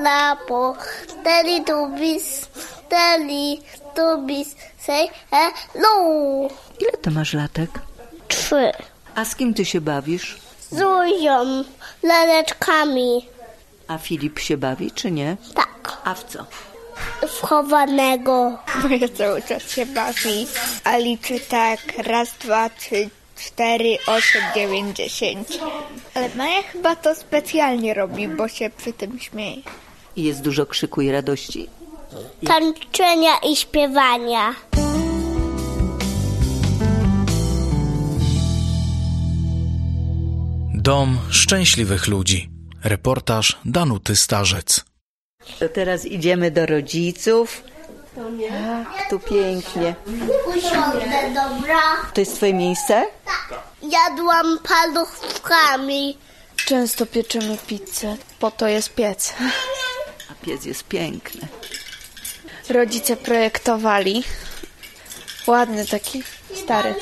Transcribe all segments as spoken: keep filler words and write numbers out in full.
lapo, Teletubbies, Teletubbies, say hello. Ile ty masz latek? Trzy. A z kim ty się bawisz? Z Zuzią, laleczkami. A Filip się bawi, czy nie? Tak. A w co? Wchowanego. Moja cały czas się bawi, a liczy tak raz, dwa, trzy, cztery, osiem, dziewięć, dziesięć. Ale Maja chyba to specjalnie robi, bo się przy tym śmieje. I jest dużo krzyku i radości? Tańczenia i śpiewania. Dom szczęśliwych ludzi. Reportaż Danuty Starzec. To teraz idziemy do rodziców. Tak, tu pięknie. Usiądę, dobra? To jest twoje miejsce? Tak. Jadłam paluchami. Często pieczymy pizzę, po to jest piec. A piec jest piękny. Rodzice projektowali. Ładny taki, stary.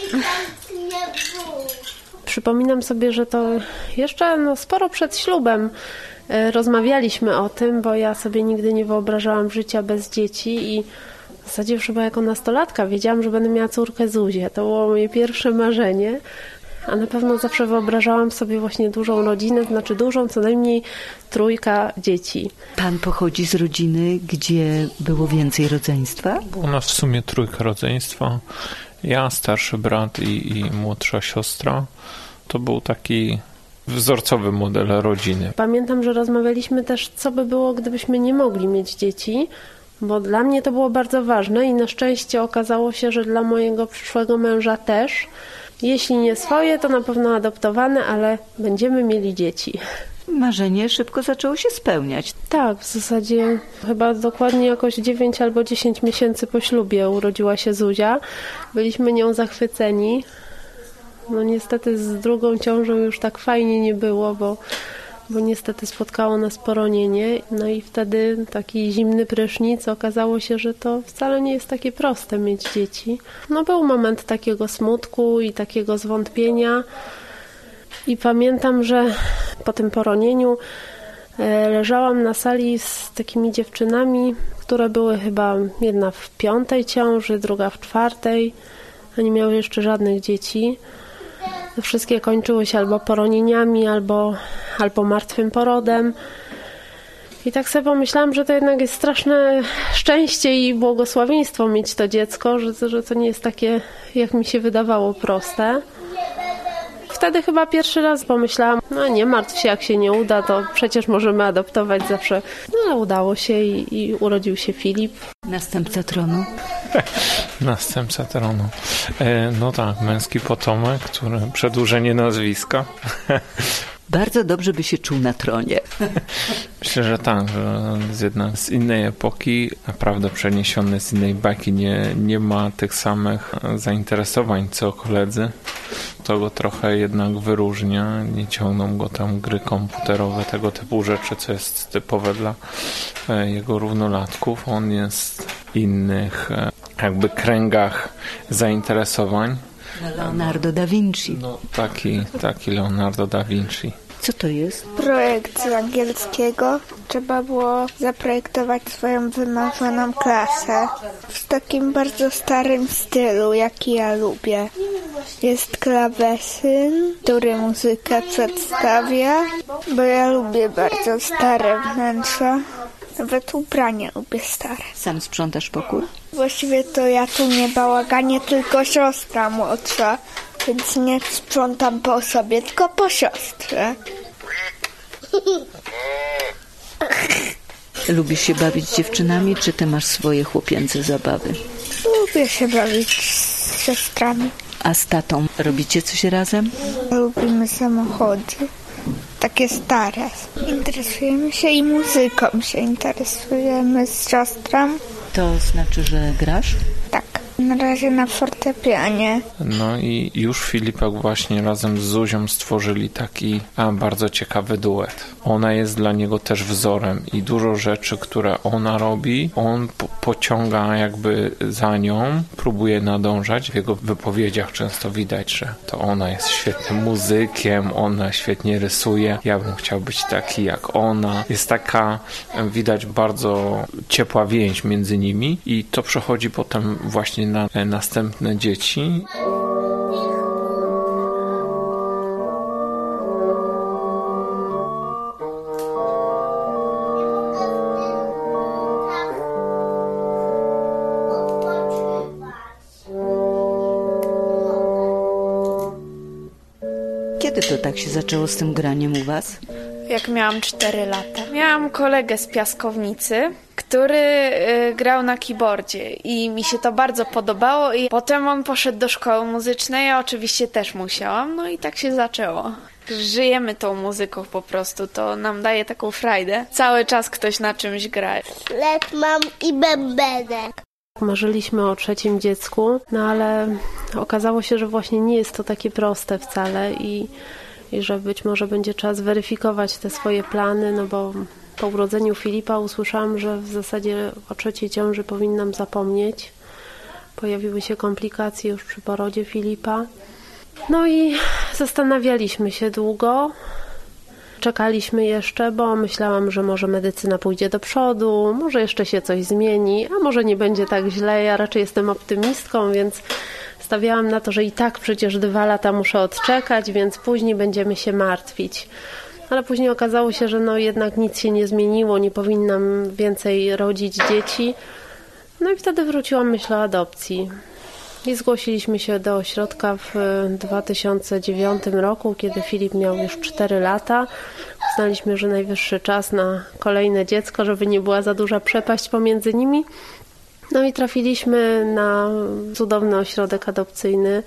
Przypominam sobie, że to jeszcze no, sporo przed ślubem e, rozmawialiśmy o tym, bo ja sobie nigdy nie wyobrażałam życia bez dzieci i w zasadzie już chyba jako nastolatka wiedziałam, że będę miała córkę Zuzię. To było moje pierwsze marzenie, a na pewno zawsze wyobrażałam sobie właśnie dużą rodzinę, znaczy dużą, co najmniej trójka dzieci. Pan pochodzi z rodziny, gdzie było więcej rodzeństwa? Było nas w sumie trójka rodzeństwa. Ja, starszy brat i, i młodsza siostra. To był taki wzorcowy model rodziny. Pamiętam, że rozmawialiśmy też, co by było, gdybyśmy nie mogli mieć dzieci, bo dla mnie to było bardzo ważne i na szczęście okazało się, że dla mojego przyszłego męża też. Jeśli nie swoje, to na pewno adoptowane, ale będziemy mieli dzieci. Marzenie szybko zaczęło się spełniać. Tak, w zasadzie chyba dokładnie jakoś dziewięć albo dziesięć miesięcy po ślubie urodziła się Zuzia. Byliśmy nią zachwyceni. No niestety z drugą ciążą już tak fajnie nie było, bo, bo niestety spotkało nas poronienie. No i wtedy taki zimny prysznic. Okazało się, że to wcale nie jest takie proste mieć dzieci. No był moment takiego smutku i takiego zwątpienia. I pamiętam, że po tym poronieniu leżałam na sali z takimi dziewczynami, które były chyba jedna w piątej ciąży, druga w czwartej. Nie miały jeszcze żadnych dzieci. Wszystkie kończyły się albo poronieniami, albo, albo martwym porodem. I tak sobie pomyślałam, że to jednak jest straszne szczęście i błogosławieństwo mieć to dziecko, że, że to nie jest takie, jak mi się wydawało, proste. Wtedy chyba pierwszy raz pomyślałam, no nie martw się, jak się nie uda, to przecież możemy adoptować zawsze. No ale udało się i, i urodził się Filip. Następca tronu. Następca tronu. E, no tak, męski potomek, który przedłużenie nazwiska. Bardzo dobrze by się czuł na tronie. Myślę, że tak, że z jednak z innej epoki, naprawdę przeniesiony z innej bajki, nie, nie ma tych samych zainteresowań co koledzy. To go trochę jednak wyróżnia, nie ciągną go tam gry komputerowe, tego typu rzeczy, co jest typowe dla jego równolatków. On jest w innych jakby kręgach zainteresowań. Leonardo da Vinci. No, taki, taki Leonardo da Vinci. Co to jest? Projekt z angielskiego. Trzeba było zaprojektować swoją wymarzoną klasę w takim bardzo starym stylu, jaki ja lubię. Jest klawesyn, który muzykę przedstawia, bo ja lubię bardzo stare wnętrza. Nawet ubrania lubię stare. Sam sprzątasz pokój? Właściwie to ja tu nie bałaganię, tylko siostra młodsza, więc nie sprzątam po sobie, tylko po siostrze. Lubisz się bawić z dziewczynami, czy ty masz swoje chłopięce zabawy? Lubię się bawić z siostrami. A z tatą robicie coś razem? Lubimy samochody. Takie stare. Interesujemy się i muzyką się interesujemy z siostrą. To znaczy, że grasz? Tak. na razie na fortepianie. No i już Filipek właśnie razem z Zuzią stworzyli taki a, bardzo ciekawy duet. Ona jest dla niego też wzorem i dużo rzeczy, które ona robi, on po- pociąga jakby za nią, próbuje nadążać. W jego wypowiedziach często widać, że to ona jest świetnym muzykiem, ona świetnie rysuje, ja bym chciał być taki jak ona. Jest taka, widać, bardzo ciepła więź między nimi i to przechodzi potem właśnie na następne dzieci. Kiedy to tak się zaczęło z tym graniem u was? Jak miałam cztery lata. Miałam kolegę z Piaskownicy, który y, grał na keyboardzie i mi się to bardzo podobało i potem on poszedł do szkoły muzycznej, ja oczywiście też musiałam, no i tak się zaczęło. Żyjemy tą muzyką po prostu, to nam daje taką frajdę. Cały czas ktoś na czymś gra. Flet mam i bębenek. Marzyliśmy o trzecim dziecku, no ale okazało się, że właśnie nie jest to takie proste wcale i, i że być może będzie trzeba zweryfikować te swoje plany, no bo po urodzeniu Filipa usłyszałam, że w zasadzie o trzeciej ciąży powinnam zapomnieć. Pojawiły się komplikacje już przy porodzie Filipa. No i zastanawialiśmy się długo. Czekaliśmy jeszcze, bo myślałam, że może medycyna pójdzie do przodu, może jeszcze się coś zmieni, a może nie będzie tak źle. Ja raczej jestem optymistką, więc stawiałam na to, że i tak przecież dwa lata muszę odczekać, więc później będziemy się martwić. Ale później okazało się, że no jednak nic się nie zmieniło, nie powinnam więcej rodzić dzieci. No i wtedy wróciłam myśl o adopcji. I zgłosiliśmy się do ośrodka w dwa tysiące dziewiątym roku, kiedy Filip miał już cztery lata. Uznaliśmy, że najwyższy czas na kolejne dziecko, żeby nie była za duża przepaść pomiędzy nimi. No i trafiliśmy na cudowny ośrodek adopcyjny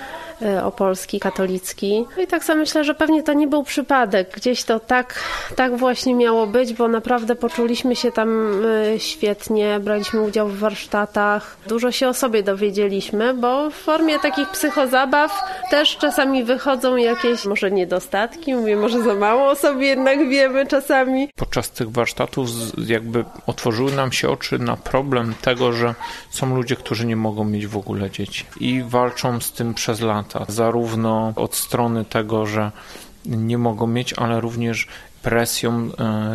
opolski, katolicki. No i tak sobie myślę, że pewnie to nie był przypadek. Gdzieś to tak, tak właśnie miało być, bo naprawdę poczuliśmy się tam świetnie, braliśmy udział w warsztatach. Dużo się o sobie dowiedzieliśmy, bo w formie takich psychozabaw też czasami wychodzą jakieś może niedostatki, mówię, może za mało o sobie jednak wiemy czasami. Podczas tych warsztatów jakby otworzyły nam się oczy na problem tego, że są ludzie, którzy nie mogą mieć w ogóle dzieci i walczą z tym przez lata. Zarówno od strony tego, że nie mogą mieć, ale również presją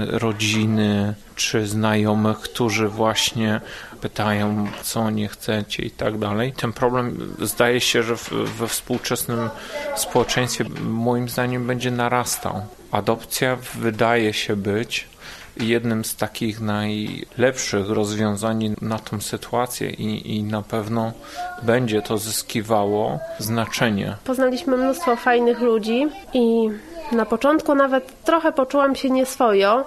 rodziny czy znajomych, którzy właśnie pytają, co nie chcecie i tak dalej. Ten problem zdaje się, że we współczesnym społeczeństwie moim zdaniem będzie narastał. Adopcja wydaje się być jednym z takich najlepszych rozwiązań na tą sytuację i, i na pewno będzie to zyskiwało znaczenie. Poznaliśmy mnóstwo fajnych ludzi i na początku nawet trochę poczułam się nieswojo,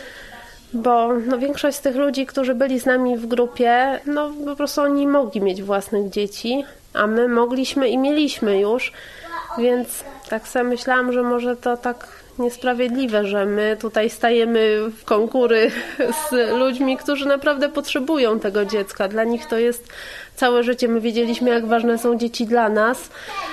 bo no, większość z tych ludzi, którzy byli z nami w grupie, no po prostu oni mogli mieć własnych dzieci, a my mogliśmy i mieliśmy już, więc tak sobie myślałam, że może to tak niesprawiedliwe, że my tutaj stajemy w konkury z ludźmi, którzy naprawdę potrzebują tego dziecka. Dla nich to jest całe życie. My wiedzieliśmy, jak ważne są dzieci dla nas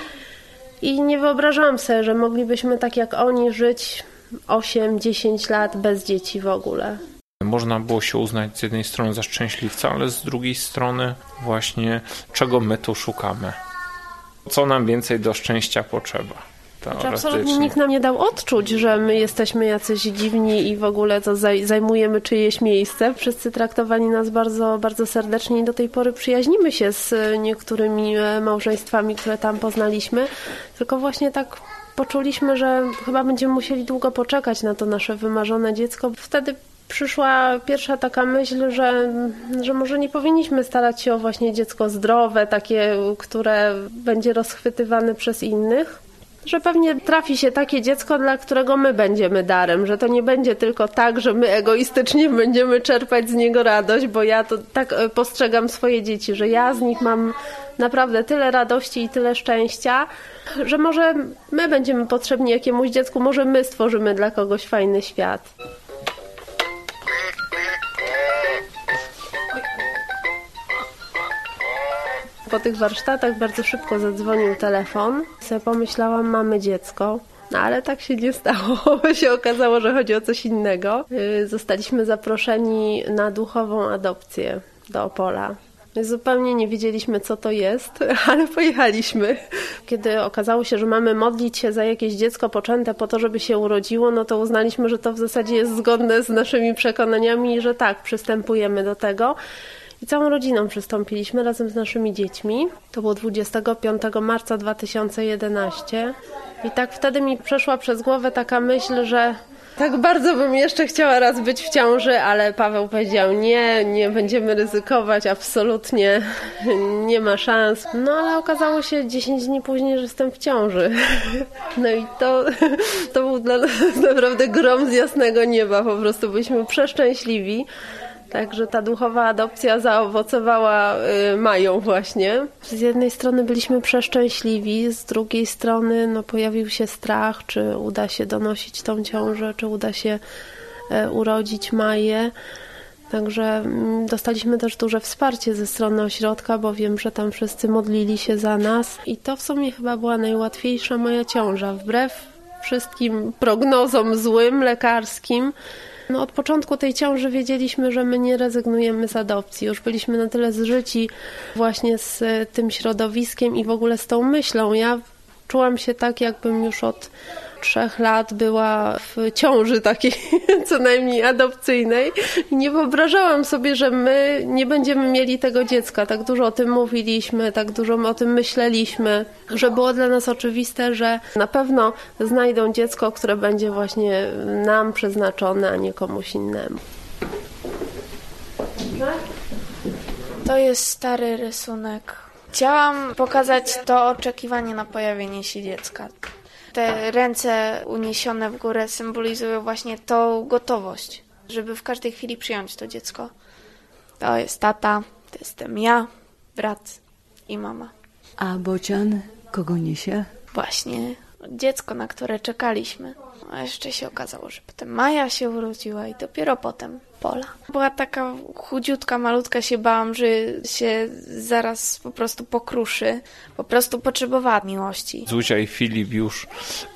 i nie wyobrażam sobie, że moglibyśmy tak jak oni żyć osiem dziesięć lat bez dzieci w ogóle. Można było się uznać z jednej strony za szczęśliwca, ale z drugiej strony właśnie czego my tu szukamy. Co nam więcej do szczęścia potrzeba. Absolutnie nikt nam nie dał odczuć, że my jesteśmy jacyś dziwni i w ogóle to zajmujemy czyjeś miejsce. Wszyscy traktowali nas bardzo, bardzo serdecznie i do tej pory przyjaźnimy się z niektórymi małżeństwami, które tam poznaliśmy. Tylko właśnie tak poczuliśmy, że chyba będziemy musieli długo poczekać na to nasze wymarzone dziecko. Wtedy przyszła pierwsza taka myśl, że, że może nie powinniśmy starać się o właśnie dziecko zdrowe, takie, które będzie rozchwytywane przez innych. Że pewnie trafi się takie dziecko, dla którego my będziemy darem, że to nie będzie tylko tak, że my egoistycznie będziemy czerpać z niego radość, bo ja to tak postrzegam swoje dzieci, że ja z nich mam naprawdę tyle radości i tyle szczęścia, że może my będziemy potrzebni jakiemuś dziecku, może my stworzymy dla kogoś fajny świat. po tych warsztatach bardzo szybko zadzwonił telefon. Sobie pomyślałam, mamy dziecko. No ale tak się nie stało, bo się okazało, że chodzi o coś innego. Zostaliśmy zaproszeni na duchową adopcję do Opola. Zupełnie nie wiedzieliśmy, co to jest, ale pojechaliśmy. Kiedy okazało się, że mamy modlić się za jakieś dziecko poczęte po to, żeby się urodziło, no to uznaliśmy, że to w zasadzie jest zgodne z naszymi przekonaniami i że tak, przystępujemy do tego. I całą rodziną przystąpiliśmy razem z naszymi dziećmi. To było dwudziestego piątego marca dwa tysiące jedenastego. I tak wtedy mi przeszła przez głowę taka myśl, że tak bardzo bym jeszcze chciała raz być w ciąży, ale Paweł powiedział nie, nie będziemy ryzykować, absolutnie nie ma szans. No ale okazało się dziesięć dni później, że jestem w ciąży. No i to, to był dla nas naprawdę grom z jasnego nieba, po prostu byliśmy przeszczęśliwi. Także ta duchowa adopcja zaowocowała y, mają właśnie. Z jednej strony byliśmy przeszczęśliwi, z drugiej strony no, pojawił się strach, czy uda się donosić tą ciążę, czy uda się y, urodzić Maję. Także y, dostaliśmy też duże wsparcie ze strony ośrodka, bo wiem, że tam wszyscy modlili się za nas. I to w sumie chyba była najłatwiejsza moja ciąża. Wbrew wszystkim prognozom złym, lekarskim, no od początku tej ciąży wiedzieliśmy, że my nie rezygnujemy z adopcji. Już byliśmy na tyle zżyci właśnie z tym środowiskiem i w ogóle z tą myślą. Ja czułam się tak, jakbym już od trzech lat była w ciąży takiej co najmniej adopcyjnej. I nie wyobrażałam sobie, że my nie będziemy mieli tego dziecka. Tak dużo o tym mówiliśmy, tak dużo o tym myśleliśmy, że było dla nas oczywiste, że na pewno znajdą dziecko, które będzie właśnie nam przeznaczone, a nie komuś innemu. To jest stary rysunek. Chciałam pokazać to oczekiwanie na pojawienie się dziecka. Te ręce uniesione w górę symbolizują właśnie tą gotowość, żeby w każdej chwili przyjąć to dziecko. To jest tata, to jestem ja, brat i mama. A bocian kogo niesie? Właśnie dziecko, na które czekaliśmy. A jeszcze się okazało, że potem Maja się urodziła i dopiero potem Pola. Była taka chudziutka, malutka, się bałam, że się zaraz po prostu pokruszy. Po prostu potrzebowała miłości. Zuzia i Filip już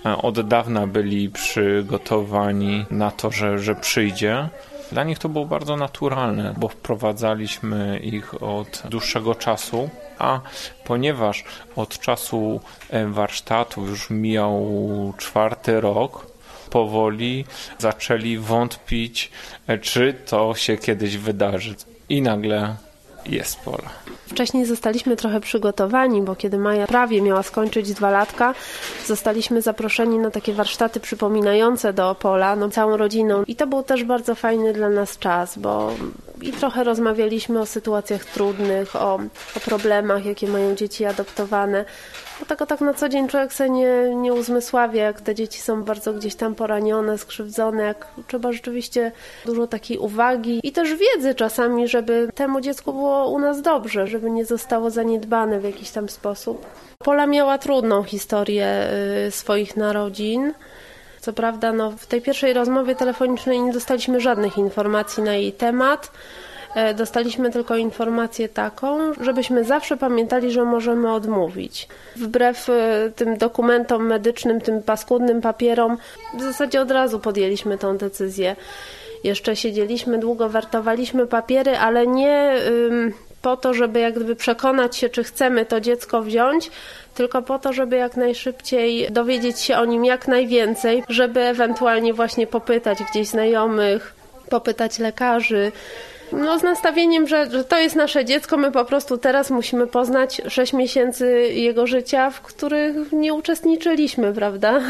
od dawna byli przygotowani na to, że, że przyjdzie. Dla nich to było bardzo naturalne, bo wprowadzaliśmy ich od dłuższego czasu, a ponieważ od czasu warsztatów już mijał czwarty rok, powoli zaczęli wątpić, czy to się kiedyś wydarzy. I nagle jest Pola. Wcześniej zostaliśmy trochę przygotowani, bo kiedy Maja prawie miała skończyć dwa latka, zostaliśmy zaproszeni na takie warsztaty przypominające do Opola, no całą rodziną. I to był też bardzo fajny dla nas czas, bo i trochę rozmawialiśmy o sytuacjach trudnych, o, o problemach, jakie mają dzieci adoptowane. Bo tego tak na co dzień człowiek sobie nie, nie uzmysławia, jak te dzieci są bardzo gdzieś tam poranione, skrzywdzone, jak trzeba rzeczywiście dużo takiej uwagi i też wiedzy czasami, żeby temu dziecku było u nas dobrze, żeby nie zostało zaniedbane w jakiś tam sposób. Pola miała trudną historię y, swoich narodzin. Co prawda no, w tej pierwszej rozmowie telefonicznej nie dostaliśmy żadnych informacji na jej temat. Dostaliśmy tylko informację taką, żebyśmy zawsze pamiętali, że możemy odmówić. Wbrew tym dokumentom medycznym, tym paskudnym papierom, w zasadzie od razu podjęliśmy tą decyzję. Jeszcze siedzieliśmy, długo wertowaliśmy papiery, ale nie ym, po to, żeby jak gdyby przekonać się, czy chcemy to dziecko wziąć, tylko po to, żeby jak najszybciej dowiedzieć się o nim jak najwięcej, żeby ewentualnie właśnie popytać gdzieś znajomych, popytać lekarzy. No z nastawieniem, że, że to jest nasze dziecko, my po prostu teraz musimy poznać sześć miesięcy jego życia, w których nie uczestniczyliśmy, prawda?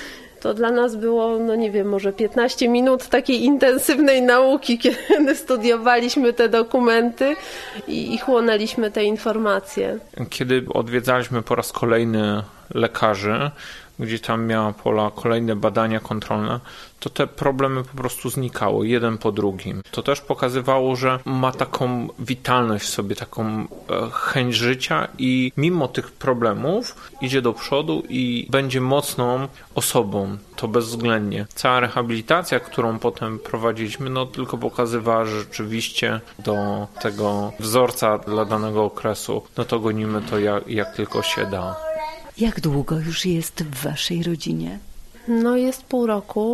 To dla nas było, no nie wiem, może piętnaście minut takiej intensywnej nauki, kiedy studiowaliśmy te dokumenty i, i chłonęliśmy te informacje. Kiedy odwiedzaliśmy po raz kolejny lekarzy, gdzie tam miała Pola kolejne badania kontrolne, to te problemy po prostu znikały, jeden po drugim. To też pokazywało, że ma taką witalność w sobie, taką chęć życia i mimo tych problemów idzie do przodu i będzie mocną osobą, to bezwzględnie. Cała rehabilitacja, którą potem prowadziliśmy, no tylko pokazywała, że rzeczywiście do tego wzorca dla danego okresu, no to gonimy to jak, jak tylko się da. Jak długo już jest w waszej rodzinie? No jest pół roku.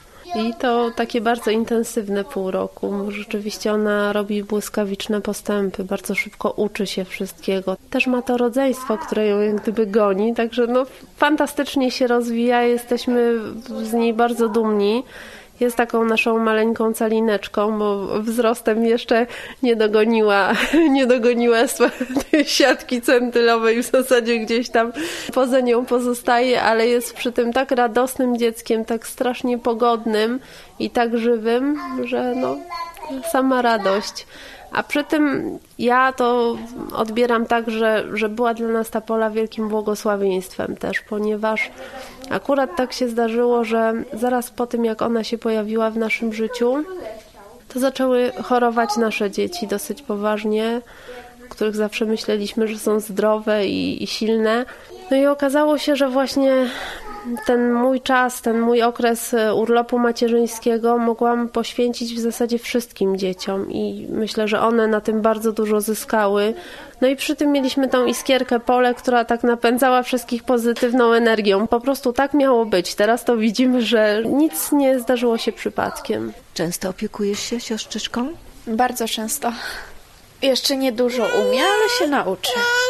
I to takie bardzo intensywne pół roku. Rzeczywiście ona robi błyskawiczne postępy, bardzo szybko uczy się wszystkiego. Też ma to rodzeństwo, które ją jak gdyby goni, także no fantastycznie się rozwija, jesteśmy z niej bardzo dumni. Jest taką naszą maleńką calineczką, bo wzrostem jeszcze nie dogoniła, nie dogoniła tej siatki centylowej, w zasadzie gdzieś tam poza nią pozostaje, ale jest przy tym tak radosnym dzieckiem, tak strasznie pogodnym i tak żywym, że no sama radość. A przy tym ja to odbieram tak, że, że była dla nas ta Pola wielkim błogosławieństwem też, ponieważ akurat tak się zdarzyło, że zaraz po tym, jak ona się pojawiła w naszym życiu, to zaczęły chorować nasze dzieci dosyć poważnie, których zawsze myśleliśmy, że są zdrowe i, i silne. No i okazało się, że właśnie ten mój czas, ten mój okres urlopu macierzyńskiego mogłam poświęcić w zasadzie wszystkim dzieciom i myślę, że one na tym bardzo dużo zyskały. No i przy tym mieliśmy tą iskierkę Polę, która tak napędzała wszystkich pozytywną energią. Po prostu tak miało być. Teraz to widzimy, że nic nie zdarzyło się przypadkiem. Często opiekujesz się siostrzyczką? Bardzo często. Jeszcze nie dużo umie, ale się nauczy.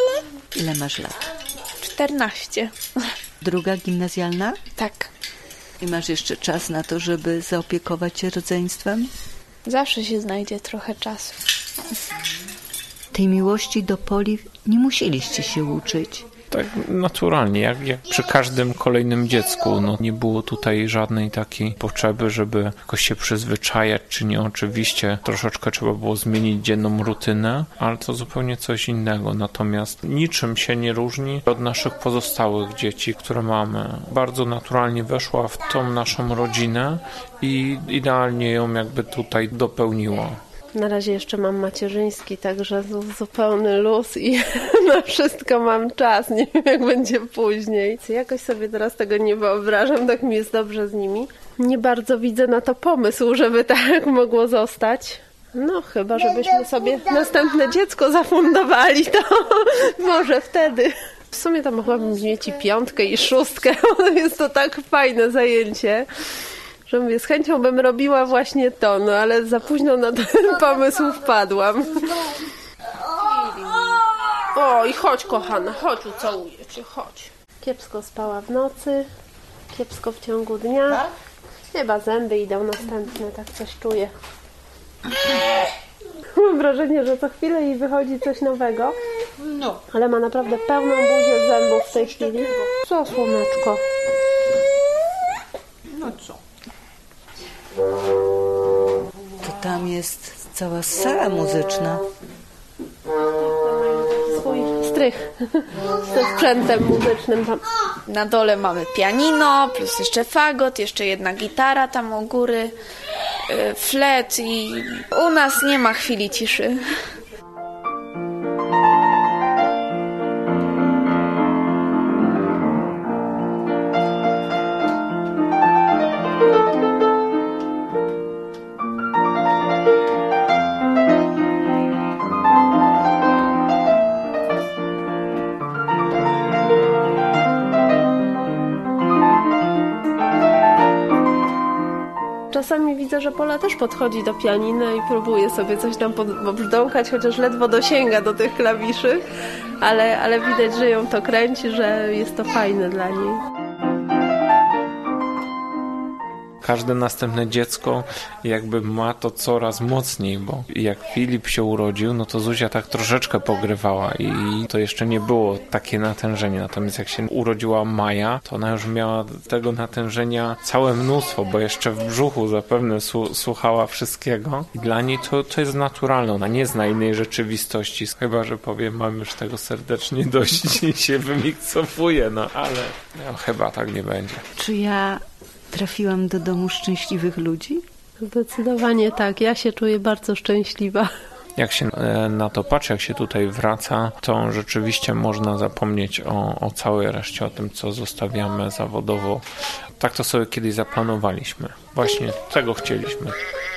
Ile masz lat? czternaście. Druga gimnazjalna? Tak. I masz jeszcze czas na to, żeby zaopiekować się rodzeństwem? Zawsze się znajdzie trochę czasu. Tej miłości do Poli nie musieliście się uczyć. Tak naturalnie, jak, jak przy każdym kolejnym dziecku. No, nie było tutaj żadnej takiej potrzeby, żeby jakoś się przyzwyczajać, czy nie. Oczywiście troszeczkę trzeba było zmienić dzienną rutynę, ale to zupełnie coś innego. Natomiast niczym się nie różni od naszych pozostałych dzieci, które mamy. Bardzo naturalnie weszła w tą naszą rodzinę i idealnie ją jakby tutaj dopełniła. Na razie jeszcze mam macierzyński, także zupełny luz i na wszystko mam czas. Nie wiem, jak będzie później. Jakoś sobie teraz tego nie wyobrażam, tak mi jest dobrze z nimi. Nie bardzo widzę na to pomysł, żeby tak mogło zostać. No chyba, żebyśmy sobie następne dziecko zafundowali, to może wtedy. W sumie to mogłabym mieć i piątkę, i szóstkę. Jest to tak fajne zajęcie, że mówię, z chęcią bym robiła właśnie to, no ale za późno na ten pomysł wpadłam. O, i chodź, kochana, chodź, ucałuję cię, chodź. Kiepsko spała w nocy, kiepsko w ciągu dnia. Chyba zęby idą następne, tak coś czuję. Mam wrażenie, że co chwilę jej wychodzi coś nowego, ale ma naprawdę pełną buzię zębów w tej chwili. Co, słoneczko? No co? To tam jest cała sala muzyczna. Swój strych ze sprzętem muzycznym tam. Na dole mamy pianino, plus jeszcze fagot, jeszcze jedna gitara tam u góry, flet i u nas nie ma chwili ciszy. Czasami widzę, że Pola też podchodzi do pianina i próbuje sobie coś tam brzdąkać, chociaż ledwo dosięga do tych klawiszy, ale, ale widać, że ją to kręci, że jest to fajne dla niej. każde następne dziecko jakby ma to coraz mocniej, bo jak Filip się urodził, no to Zuzia tak troszeczkę pogrywała i to jeszcze nie było takie natężenie. Natomiast jak się urodziła Maja, to ona już miała tego natężenia całe mnóstwo, bo jeszcze w brzuchu zapewne słuchała wszystkiego i dla niej to, to jest naturalne. Ona nie zna innej rzeczywistości, chyba że powiem, mam już tego serdecznie dość i się wymiksowuje, no ale no, chyba tak nie będzie. Czy ja trafiłam do domu szczęśliwych ludzi? Zdecydowanie tak. Ja się czuję bardzo szczęśliwa. Jak się na to patrzy, jak się tutaj wraca, to rzeczywiście można zapomnieć o, o całej reszcie, o tym, co zostawiamy zawodowo. Tak to sobie kiedyś zaplanowaliśmy. Właśnie tego chcieliśmy.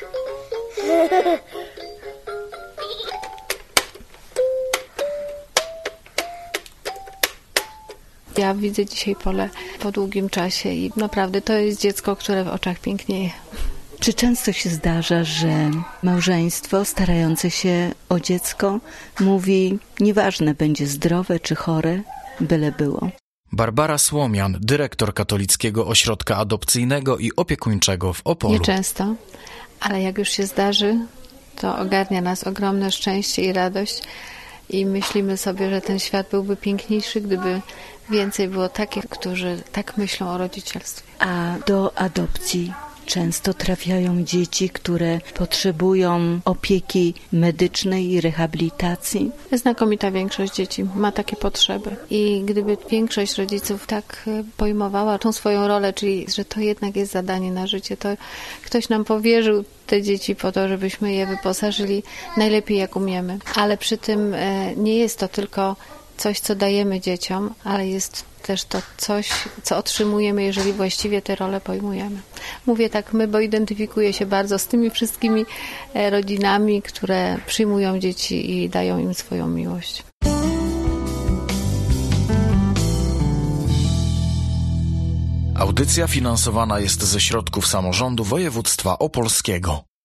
Ja widzę dzisiaj Polę po długim czasie i naprawdę to jest dziecko, które w oczach pięknieje. Czy często się zdarza, że małżeństwo starające się o dziecko mówi, nieważne będzie zdrowe czy chore, byle było? Barbara Słomian, dyrektor Katolickiego Ośrodka Adopcyjnego i Opiekuńczego w Opolu. Nieczęsto, ale jak już się zdarzy, to ogarnia nas ogromne szczęście i radość i myślimy sobie, że ten świat byłby piękniejszy, gdyby więcej było takich, którzy tak myślą o rodzicielstwie. A do adopcji często trafiają dzieci, które potrzebują opieki medycznej i rehabilitacji. Znakomita większość dzieci ma takie potrzeby. I gdyby większość rodziców tak pojmowała tą swoją rolę, czyli że to jednak jest zadanie na życie, to ktoś nam powierzył te dzieci po to, żebyśmy je wyposażyli najlepiej jak umiemy. Ale przy tym nie jest to tylko coś, co dajemy dzieciom, ale jest też to coś, co otrzymujemy, jeżeli właściwie tę rolę pojmujemy. Mówię tak my, bo identyfikuję się bardzo z tymi wszystkimi rodzinami, które przyjmują dzieci i dają im swoją miłość. Audycja finansowana jest ze środków samorządu województwa opolskiego.